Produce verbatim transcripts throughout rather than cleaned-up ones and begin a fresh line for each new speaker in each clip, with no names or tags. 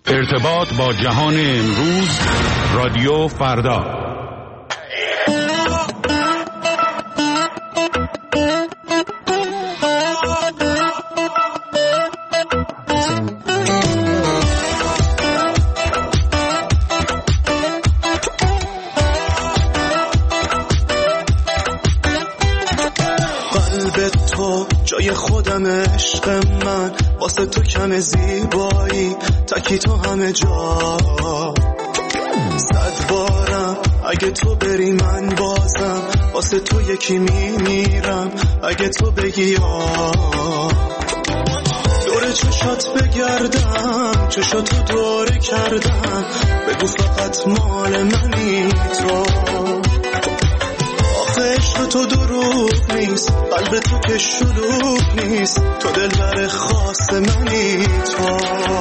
ارتباط با جهان امروز، رادیو فردا.
جای خودم عشق من، واسه تو کم زیبایی تکی تو همه جا. صد بارم اگه تو بری من بازم واسه تو یکی میمیرم اگه تو بگی یا. دور چشات بگردم چشاتو دوره کردم، بگو فقط مال منی تو. عشق تو دروغ نیست، قلب تو که شلوغ نیست، تو دلبر خاص منی تو.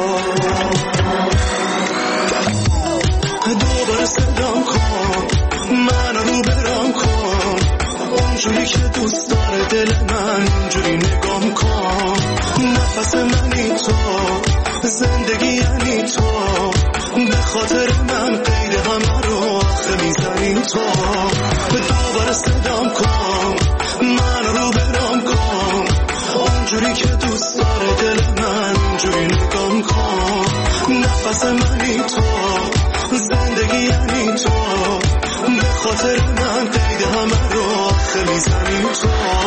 دوباره صدام کن من رو برام کن، اونجوری که دوست داره دل من اونجوری نگام کن. نفس منی تو، زندگی یعنی تو، به خاطر من قید همه رو آخه میزنی تو. دوباره صدام کن من رو برام کن، اونجوری که دوست داره دل من اونجوری نگام کن. نفس منی تو، زندگی یعنی تو، به خاطر من قید همه رو آخه میزنی تو.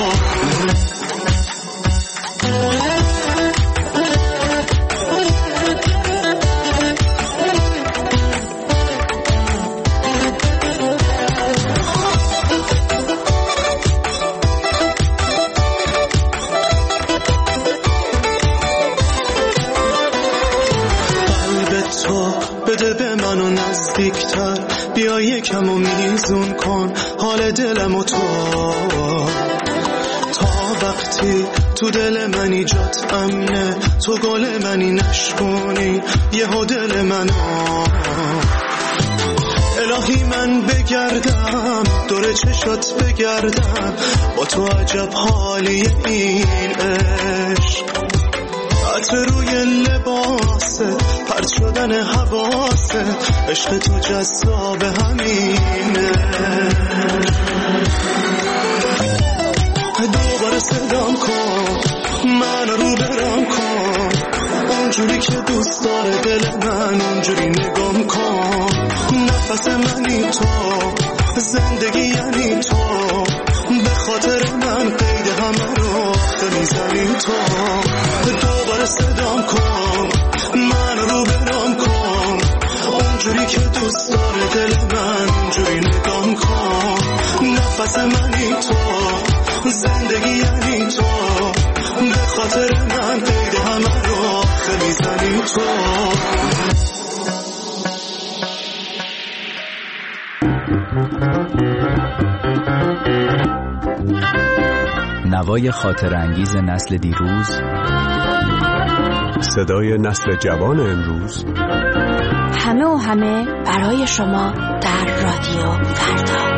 بده به منو نزدیکتر، بیا یکم و میزون کن حال دلمو تو. تا وقتی تو دل منی جات امنه، تو گل منی نشکنی یهو دل منو. الهی من بگردم دور چشات بگردم، با تو عجب حالی این عشق. عطر روی لباسه، پرت شدن حواسه، عشق تو جذاب همینه. دوباره صدام کن من رو برام کن، اونجوری که دوست داره دل من اونجوری نگام کن. نفس منی تو، زندگی یعنی تو، به خاطر من قید همه رو آخه میزنی تو. دوباره صدام کن من رو برام کن، اونجوری که دوست داره دل من اونجوری نگام کن. نفس منی تو، زندگی یعنی تو، به خاطر من قید همه رو آخه میزنی تو.
نوای خاطر انگیز نسل دیروز،
صدای نسل جوان امروز،
همه و همه برای شما در رادیو فردا.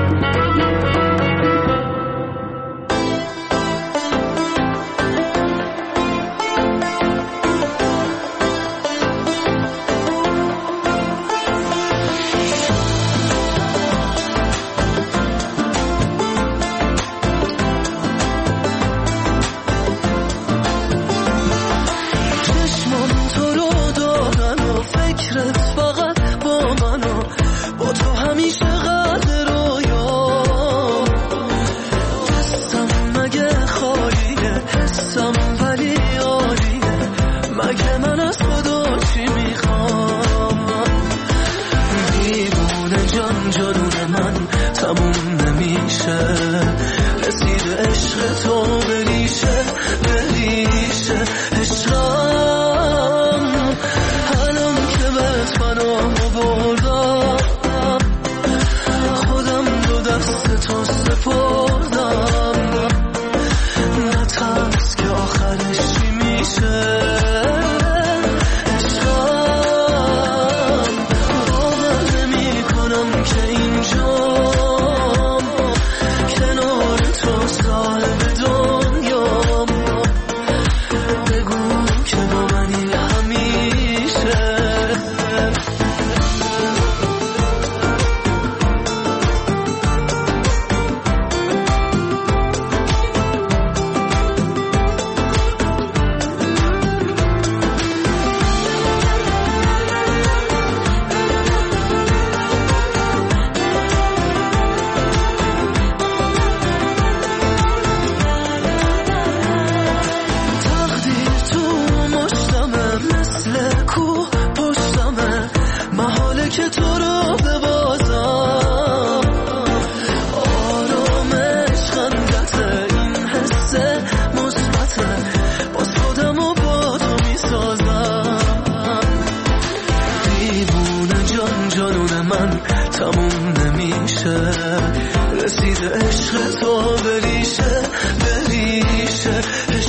تموم نمیشه، رسیده عشق تو بریشه بریشه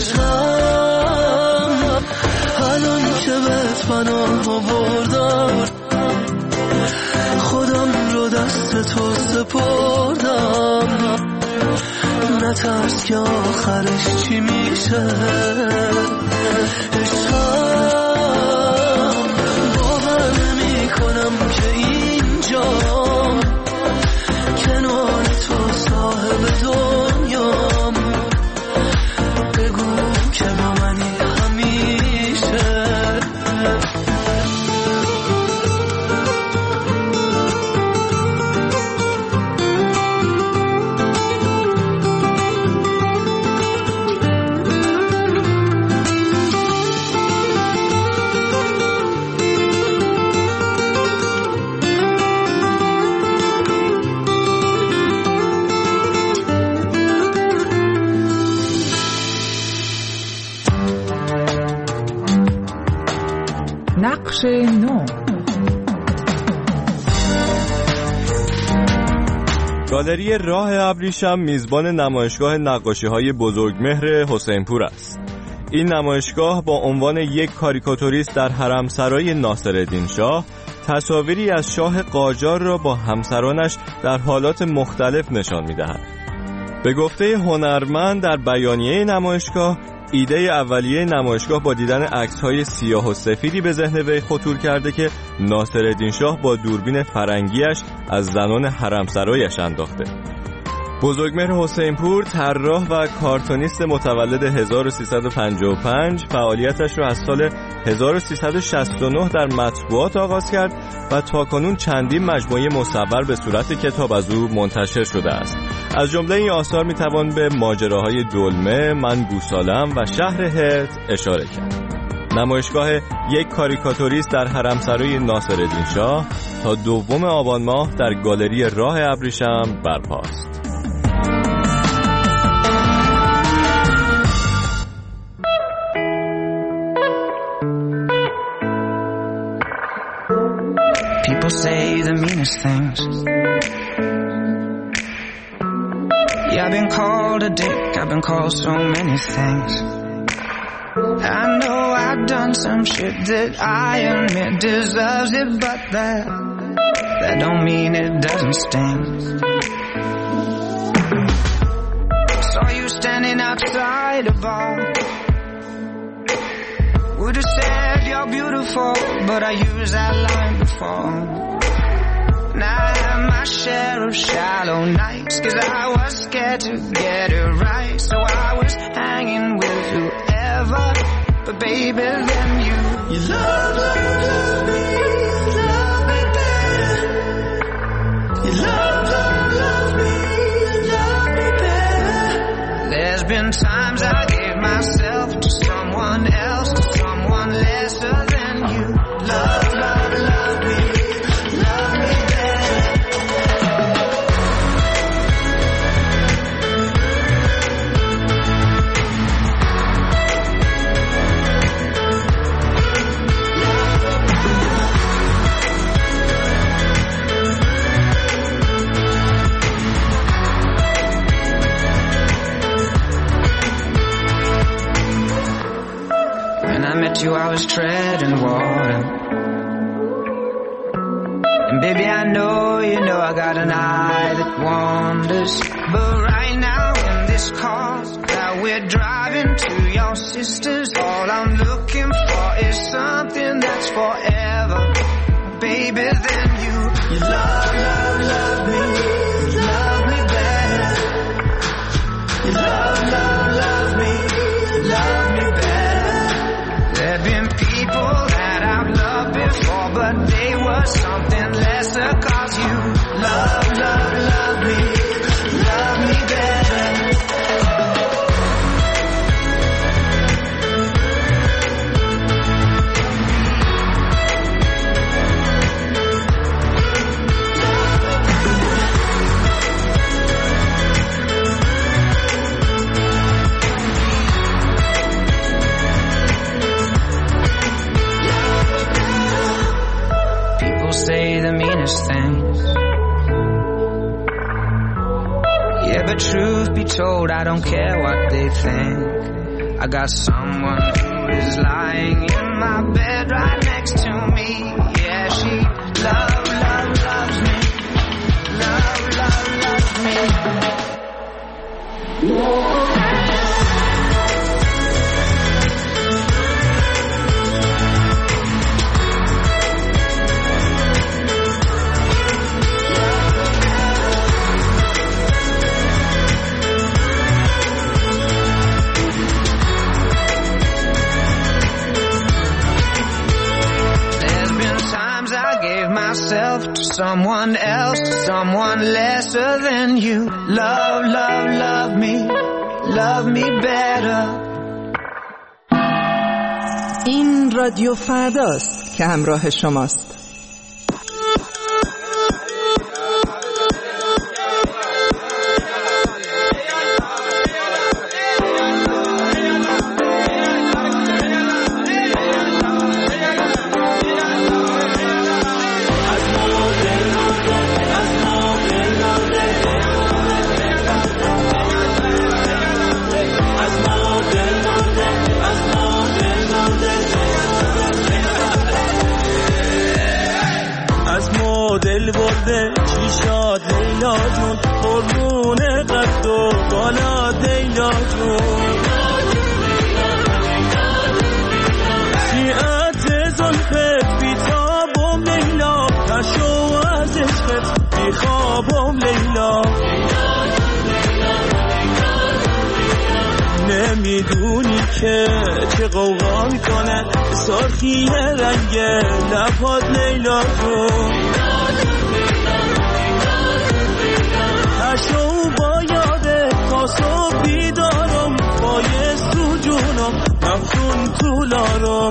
عشقم. الان که بهت پناه آوردم خودم رو دست تو سپردم، نترس که آخرش چی میشه عشقم. باور نمی کنم که اینجا کنار تو صاحب دنیام، بگو که با منی همیشه.
نقش نو.
گالری راه ابریشم میزبان نمایشگاه نقاشی‌های بزرگمهر حسینپور است. این نمایشگاه با عنوان یک کاریکاتوریست در حرمسرای ناصرالدین شاه تصاویری از شاه قاجار را با همسرانش در حالات مختلف نشان می‌دهد. به گفته هنرمند در بیانیه نمایشگاه، ایده اولیه نمایشگاه با دیدن عکس‌های سیاه و سفیدی به ذهن وی خطور کرده که ناصرالدین شاه با دوربین فرنگیش از زنان حرمسرایش انداخته. بزرگمهر حسینپور طراح و کارتونیست متولد هزار و سیصد و پنجاه و پنج فعالیتش را از سال هزار و سیصد و شصت و نه در مطبوعات آغاز کرد و تاکنون چندین مجموعه مصور به صورت کتاب از او منتشر شده است. از جمله این آثار میتوان به ماجراهای دلمه، من گوسالم و شهر هرت اشاره کرد. نمایشگاه یک کاریکاتوریست در حرمسرای ناصرالدین شاه تا دوم آبان ماه در گالری راه ابریشم برپاست.
People say the meanest things. Yeah, I've been called a dick, I've been called so many things. I know I've done some shit that I admit deserves it, but that, that don't mean it doesn't sting. Saw you standing outside a bar. Would've said you're beautiful, but I used that line before. Now I have my share of shallow nights, cause I was scared to get it right. So I was hanging with whoever, but baby then you, you love, love, love me, love me better. You love, love, love me, love me better. There's been times I gave myself to someone else, to someone lesser than you. Love, love, love me, love me better. When I met you, I was treading water. And baby, I know, you know, I got an eye that wanders. But right now in this car that we're driving to your sister's, all I'm looking for is something that's forever. Baby, then you, you love, love, love me, love me better. You love, love, love me, love me better. There've been people that I've loved before, but they were something lesser, cause you love, love, love me, love me better. Say the meanest things. But truth be told, I don't care what they think. I got someone who is lying in my bed right next to me. Yeah, she love, love, loves me. Love, love, loves me. Myself to someone else, to someone lesser than you. Love, love, love me, love me better.
این رادیو فرداست که همراه شماست.
دل برده چی شاد لیلا جون قربون قد و بالا لیلا جون شیعت زلفت بیتابم لیلا کشو از عشقت بیخوابم لیلا نمیدونی که چه قوقا میکنه سرخی رنگ لبات لیلا جون هشو با یاده تا صبح بیدارم بایست تو جونم مفتون طولارم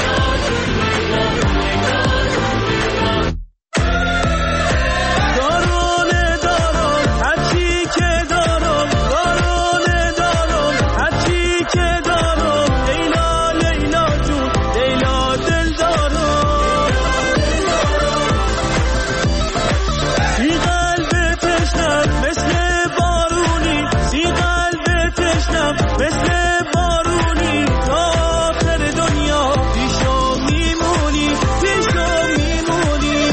دارونه دارم هرچی که دارم دارونه دارم هرچی که دارم لیلا لیلا جون لیلا دل دارم سی قلب تشنم مثل بارونی سی قلب تشنم مثل بارونی تا آخر دنیا پیشم میمونی پیشم میمونی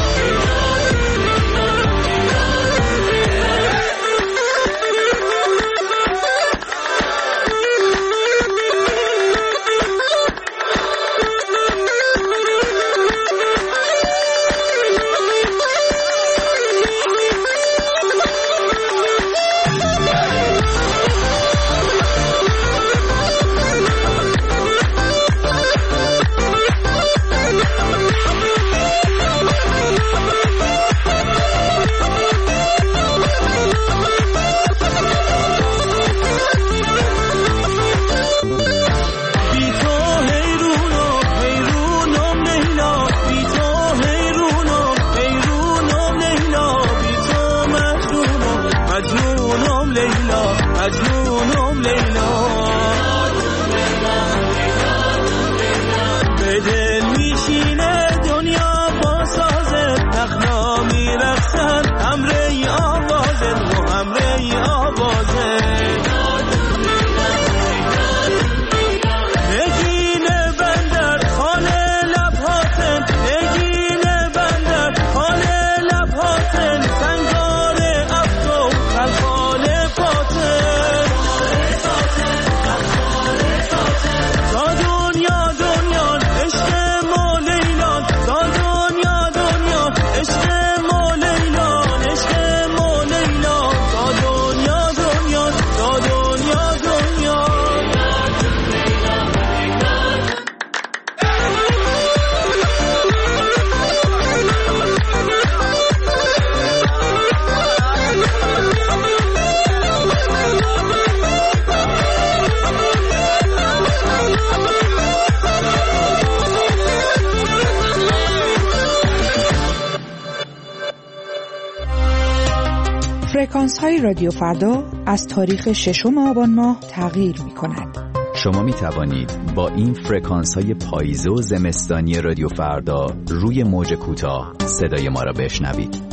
مجنونم لیلا به دل میشینه دنیا با سازه نخنا میرخصن همره ای آوازه و همره ای آوازه نگینه بندر حال لبهاتن نگینه بندر حال لبهاتن سنگار افکو خلخال پاتن
فرکانس های رادیو فردا از تاریخ ششم آبان ماه تغییر می کند.
شما می توانید با این فرکانس های پاییزه و زمستانی رادیو فردا روی موج کوتاه صدای ما را بشنوید.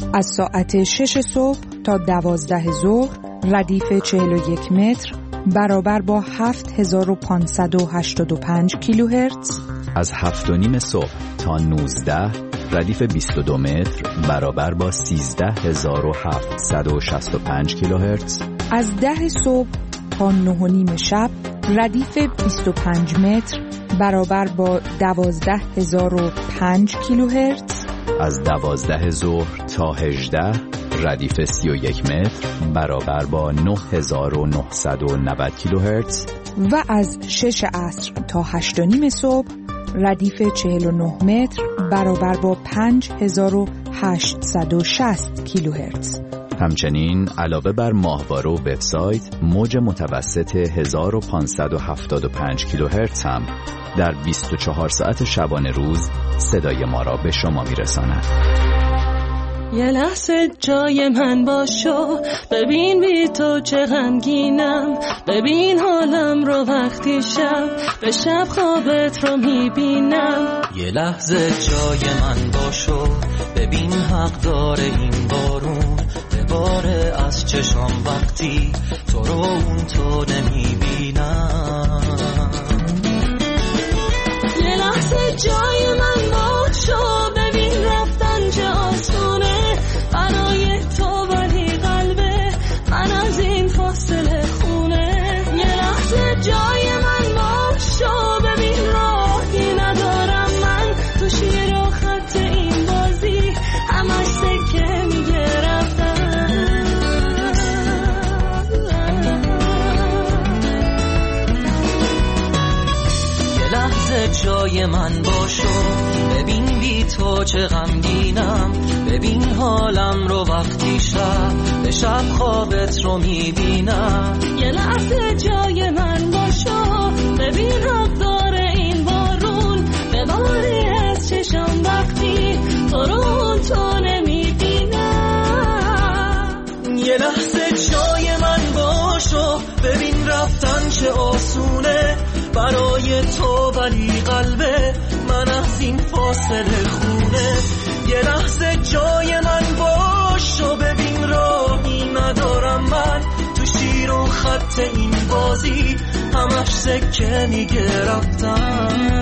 از ساعت شش صبح تا دوازده ظهر ردیف چهل و یک متر برابر با هفت هزار و پانصد و هشتاد و پنج کیلوهرتز.
از هفت و نیم صبح تا نوزده ردیف بیست و دو متر برابر با سیزده هزار و هفتصد و شصت و پنج کیلوهرتز.
از ده صبح تا نه و نیم شب ردیف بیست و پنج متر برابر با دوازده هزار و پنج کیلوهرتز.
از دوازده ظهر تا هجده ردیف سی و یک متر برابر با نه هزار و نهصد و نود کیلوهرتز.
و از شش عصر تا هشت و نیم صبح ردیف چهل و نه متر برابر با پنج هزار و هشتصد و شصت کیلوهرتز.
همچنین علاوه بر ماهواره و وبسایت، موج متوسط هزار و پانصد و هفتاد و پنج کیلوهرتز هم در بیست و چهار ساعت شبانه روز صدای ما را به شما میرساند.
یه لحظه جای من باشو، ببین بی تو چه غمگینم، ببین حالم رو وقتی شب به شب خوابت رو میبینم.
یه لحظه جای من باشو، ببین حق داره این بارون بباره از چشام وقتی تو رو اون تو نمیبینم.
یه لحظه جای من باشو، ببین رفتن چه آسونه برای تو ولی قلبه من از این فاصله خونه. یه لحظه جای من باشو، ببین راهی ندارم من تو شیر و خط این بازی همش سکه میگه رفتن.
یه لحظه جای من باشو، ببین بی تو چه غمگینم، ببین حالم رو وقتی شب به شب خوابت رو میبینم.
یه لحظه جای من باشو، ببین حق داره این بارون بباری از چشم وقتی تو رو تو نمیبینم.
یه لحظه جای من باشو، ببین رفتن چه آسونه برای تو ولی قلبه من از این فاصله خونه. یه لحظه جای من باشو، ببین راهی ندارم من تو شیر و خط این بازی همش سکه میگه رفتم.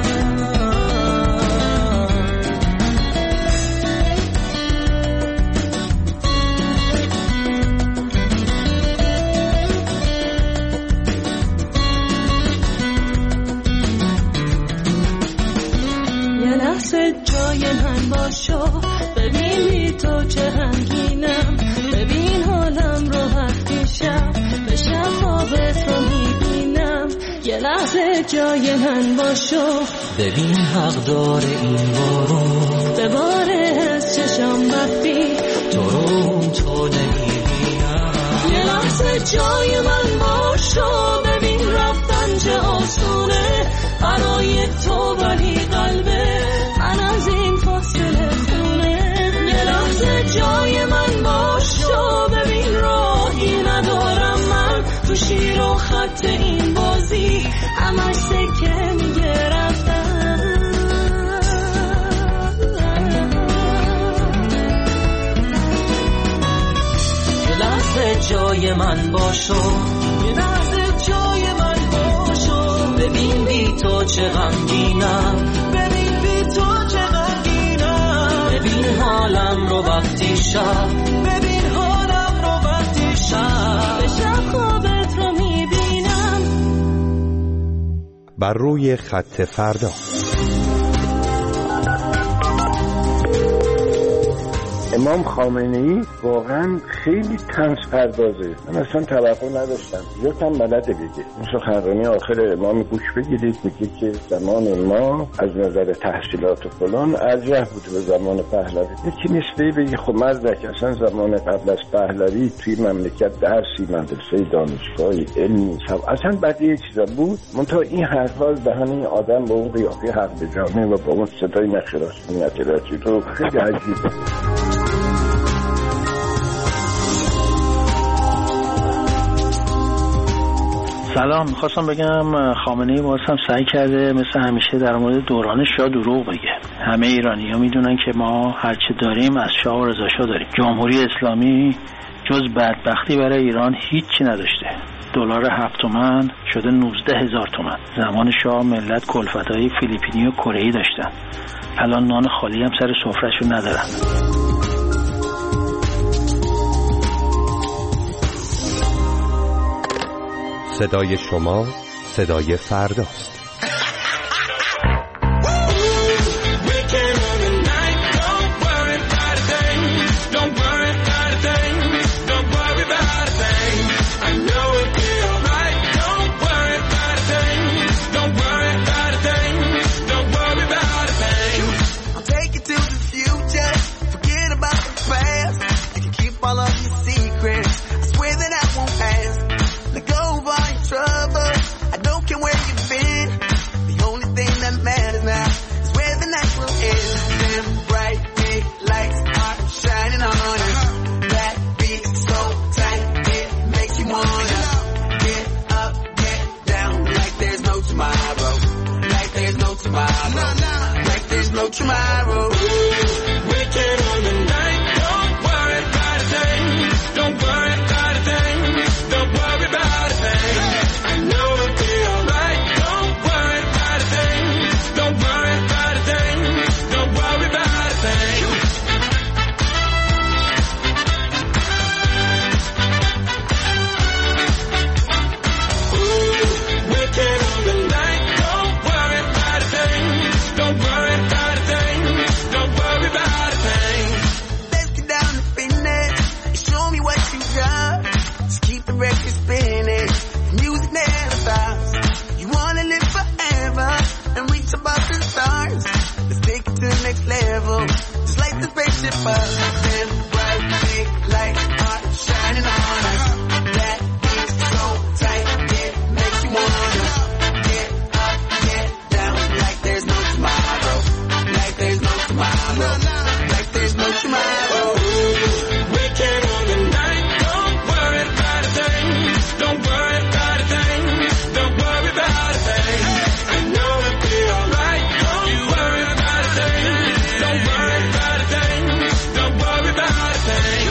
جای من باشو، ببین بی تو چه غمگینم، ببین حالم رو وقتی شب به شب خوابت رو میبینم. یه لحظه جای من باشو،
ببین حق داره این بارون
بباره از چشم وقتی
تو رو تو نمیبینم.
یه لحظه جای من باشو، ببین رفتن چه آسونه برای تو ولی قلبه من از این فاصله خونه. یه لحظه جای من باشو، ببین راهی ندارم من تو شیر و خط این بازی همش سکه میگه رفتن.
یه لحظه جای من باشو، یه لحظه جای من باشو، ببین بی تو چه غمگینم، ببین بی تو چه غمگینم، ببین حالم رو وقتی شب، ببین حالم رو وقتی شب
به شب خوابت رو میبینم.
بر روی خط فردا.
امام خامنه‌ای واقعا خیلی طنز پردازه. من اصلا توقع نداشتم یک هم بلده بگه. این سخنرانی آخر امام گوش بگیرید، میگه که زمان ما از نظر تحصیلات و فلان ارجح بوده به زمان پهلوی. یکی نسبه بگه خب مردک اصلا زمان قبل از پهلوی توی مملکت درسی مدرسه دانشگاهی علمی سب اصلا بدیه چیزا بود. منتها این حرفا دهن این آدم با اون قیافه حق به جامعه و با اون صدای نخراسانیت راجی رو خیلی عجیبه.
سلام، میخواستم بگم خامنه‌ای باز هم سعی کرده مثل همیشه در مورد دوران شاه دروغ بگه. همه ایرانی ها میدونن که ما هرچه داریم از شاه و رضا شاه داریم. جمهوری اسلامی جز بدبختی برای ایران هیچی نداشته. دلار هفت تومن شده نوزده هزار تومن. زمان شاه ملت کلفتای فیلیپینی و کره‌ای داشتن، الان نان خالی هم سر سفرهشون ندارن.
صدای شما صدای فرداست.
Tomorrow, wicked on the night. Don't worry about a thing. Don't worry about a thing. Don't worry about a thing. I know it'll be alright. Don't worry about a thing. Don't worry about a thing. Don't worry about a thing. Ooh, wicked on the night. Don't worry about a thing. Don't worry about a thing. Don't worry about a thing.
Let's get down to business. Show me what you got. Just keep the record spinning. Music never stops. You wanna live forever and reach above the stars. Let's take it to the next level. Just like the spaceship up. Them bright big lights are shining on us. That beat so tight, it makes you wanna get up, get down like there's no tomorrow. Like there's no tomorrow. Like there's no tomorrow.
Wicked on the night. Don't worry about a thing. Don't worry about a thing. Don't worry about a thing. I know it'll be alright. Don't worry about a thing. Don't worry about a thing. Don't worry about a thing.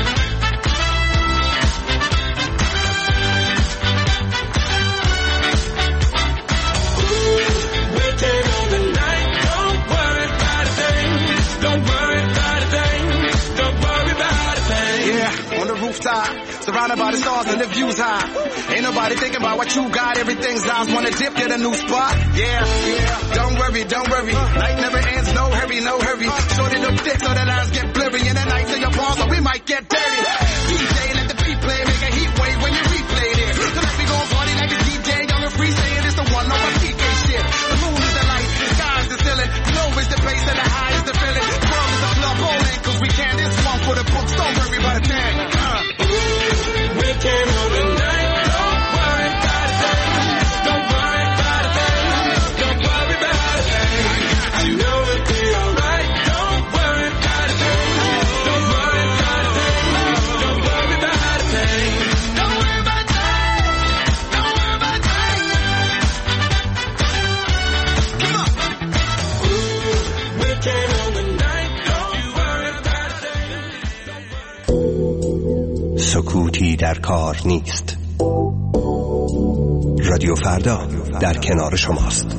Wicked on the night. Don't worry about a thing. Don't worry about a thing. Don't worry about a thing.
Yeah, on the rooftop, surrounded by the stars and the views high. Ain't nobody thinking about what you got. Everything's ours. Wanna dip, get a new spot. Yeah, yeah. Don't worry, don't worry. Night never ends. No hurry, no hurry. Shorten up thick so the lines get blurry. In the nights of your balls, or we might get dirty. D J, let the beat play, make a heat wave when you replay this. So let me go party like a D J on the free saying it's the one on my P K shit. The moon is the light, the sky is the ceiling. Low is the bass and the high is the feeling. The world is a club bowling, cause we can. This one for the books. Don't worry about a thing. Uh.
Wicked on the night. Don't worry about a thing. Don't worry about a thing. Don't worry about a thing. I know it'll be alright. Don't worry about a thing. Don't worry about a thing. Don't worry about a thing. Don't worry about a thing. Don't worry about a thing. Come on. Ooh, wicked on the night. Don't worry about a thing.
سکوتی در کار نیست. رادیو فردا در کنار شماست.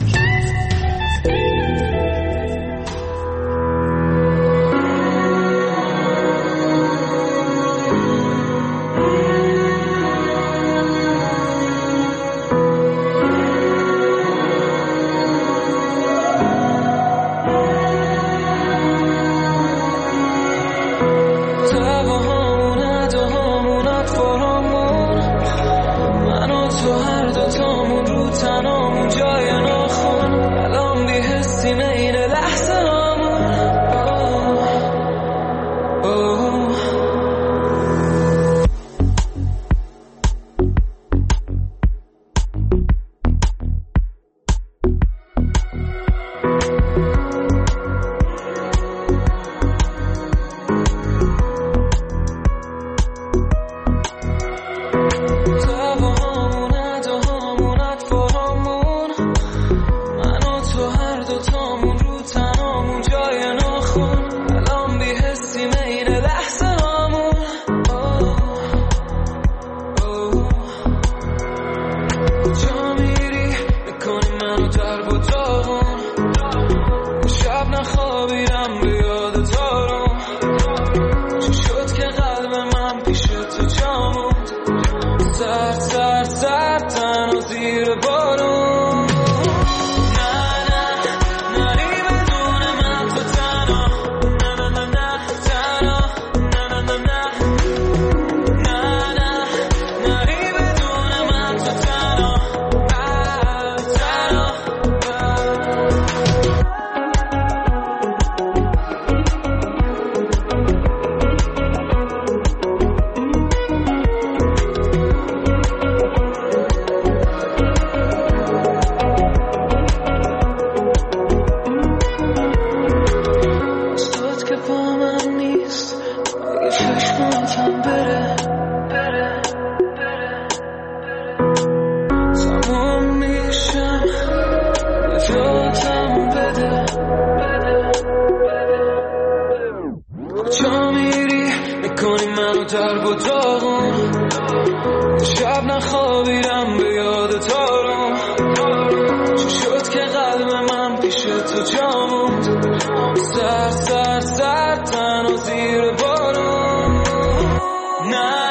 در و داغون شب نخوابیدم به یاد تارون چی شد که قلب من پیش تو جا موند سر سر سر تن و زیر بارون نه